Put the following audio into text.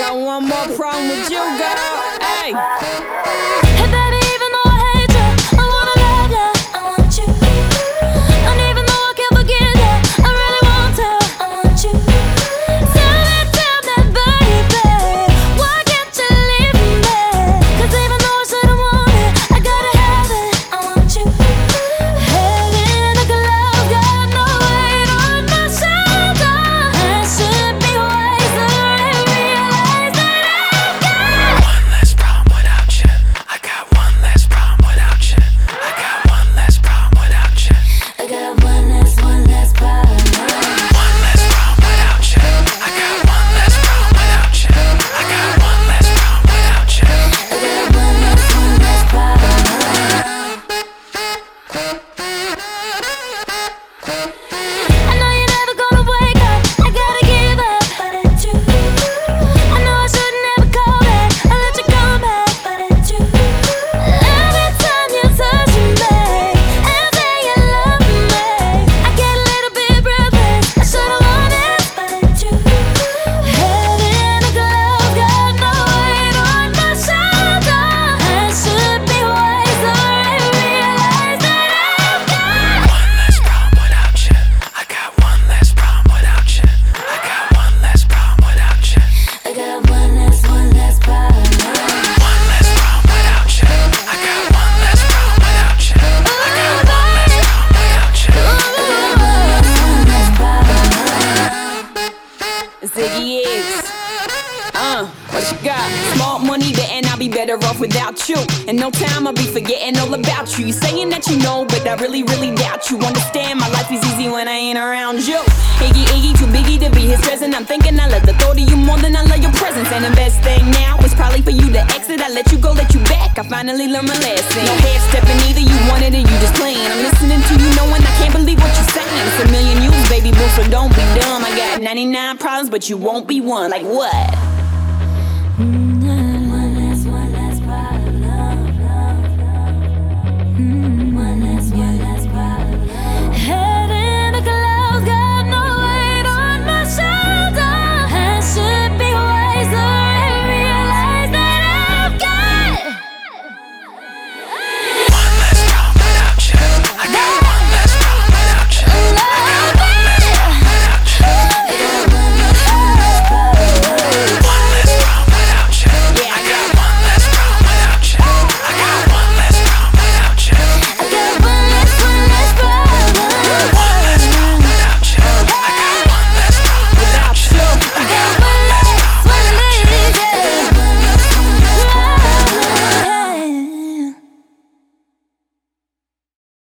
got one more problem with you, girl. Hey. Hey baby, even though I hate you, I wanna love you, I want you. And even though I can't forget you, I really want to, I want you. Tell me, baby, why can't you leave me? 'Cause even though I shouldn't want it, I gotta have it, I want you. Heaven like a love, got no weight on my shoulder. I should be wiser and realize that I've got one less problem without you. I got one less problem without you. I got one less problem without you. I got one less problem. One less problem without you. I got one less problem without you. I got one less problem without you. I got one less problem. I know you're never gonna wake up, I gotta give up, but it's you. I know I shouldn't ever call back, I let you come back, but it's you. Every time you touch me and say you love me, I get a little bit breathless, I should've known it, but it's you. Heaven like a love, got no weight on my shoulder. I should be wiser and realize that I've got One less problem without you. I got one less problem without you. I got one less problem without you. I got one less problem. One less problem without you. I got one less problem without you. I got one less problem without you. Ziggy X. What you got? Small money, betting I'll be better off without you. In no time I'll be forgetting all about you. You saying that you know, but I really, really doubt you. Understand, my life is easy when I ain't around you. Iggy, too biggie to be his present. I'm thinking I love the thought of you more than I love your presence. And the best thing now is probably for you to exit. I let you go, let you back. I finally learned my lesson. No half stepping either, you wanted it, you just playing. I'm listening to you knowing I can't believe what you're saying. It's a million you, baby boo, so don't be dumb. I got 99 problems, but you won't be one. Like what?